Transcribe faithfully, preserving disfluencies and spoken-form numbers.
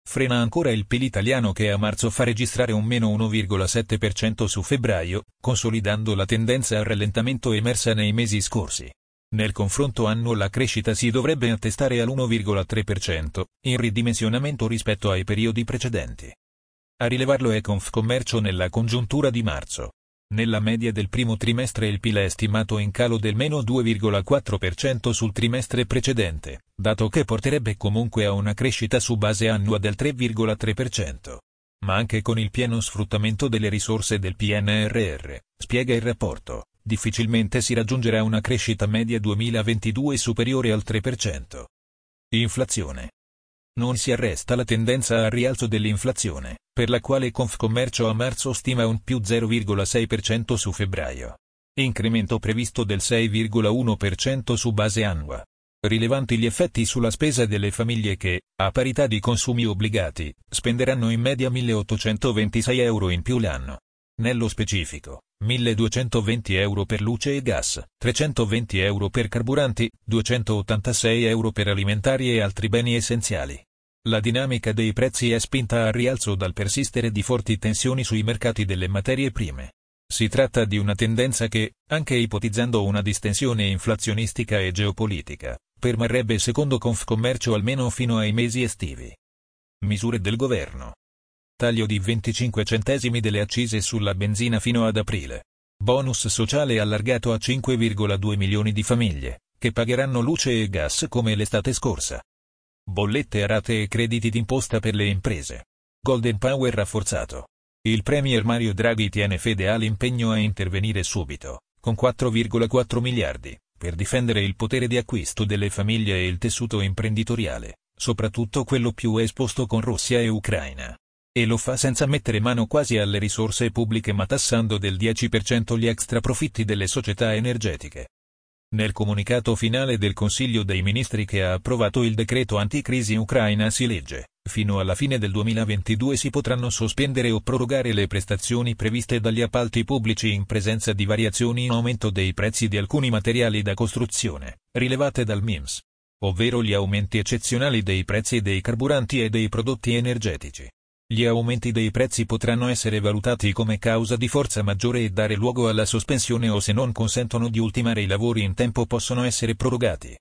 Frena ancora il P I L italiano che a marzo fa registrare un meno uno virgola sette per cento su febbraio, consolidando la tendenza al rallentamento emersa nei mesi scorsi. Nel confronto annuo la crescita si dovrebbe attestare all'uno virgola tre per cento, in ridimensionamento rispetto ai periodi precedenti. A rilevarlo è Confcommercio nella congiuntura di marzo. Nella media del primo trimestre il P I L è stimato in calo del meno due virgola quattro per cento sul trimestre precedente, dato che porterebbe comunque a una crescita su base annua del tre virgola tre per cento. Ma anche con il pieno sfruttamento delle risorse del P N R R, spiega il rapporto, difficilmente si raggiungerà una crescita media duemilaventidue superiore al tre per cento. Inflazione. Non si arresta la tendenza al rialzo dell'inflazione, per la quale Confcommercio a marzo stima un più zero virgola sei per cento su febbraio. Incremento previsto del sei virgola uno per cento su base annua. Rilevanti gli effetti sulla spesa delle famiglie che, a parità di consumi obbligati, spenderanno in media milleottocentoventisei euro in più l'anno. Nello specifico, milleduecentoventi euro per luce e gas, trecentoventi euro per carburanti, duecentottantasei euro per alimentari e altri beni essenziali. La dinamica dei prezzi è spinta al rialzo dal persistere di forti tensioni sui mercati delle materie prime. Si tratta di una tendenza che, anche ipotizzando una distensione inflazionistica e geopolitica, permarrebbe secondo Confcommercio almeno fino ai mesi estivi. Misure del governo. Taglio di venticinque centesimi delle accise sulla benzina fino ad aprile. Bonus sociale allargato a cinque virgola due milioni di famiglie, che pagheranno luce e gas come l'estate scorsa. Bollette a rate e crediti d'imposta per le imprese. Golden Power rafforzato. Il premier Mario Draghi tiene fede all'impegno a intervenire subito, con quattro virgola quattro miliardi, per difendere il potere di acquisto delle famiglie e il tessuto imprenditoriale, soprattutto quello più esposto con Russia e Ucraina. E lo fa senza mettere mano quasi alle risorse pubbliche ma tassando del dieci per cento gli extra profitti delle società energetiche. Nel comunicato finale del Consiglio dei Ministri che ha approvato il decreto anticrisi Ucraina si legge: fino alla fine del duemilaventidue si potranno sospendere o prorogare le prestazioni previste dagli appalti pubblici in presenza di variazioni in aumento dei prezzi di alcuni materiali da costruzione, rilevate dal M I M S, ovvero gli aumenti eccezionali dei prezzi dei carburanti e dei prodotti energetici. Gli aumenti dei prezzi potranno essere valutati come causa di forza maggiore e dare luogo alla sospensione o se non consentono di ultimare i lavori in tempo possono essere prorogati.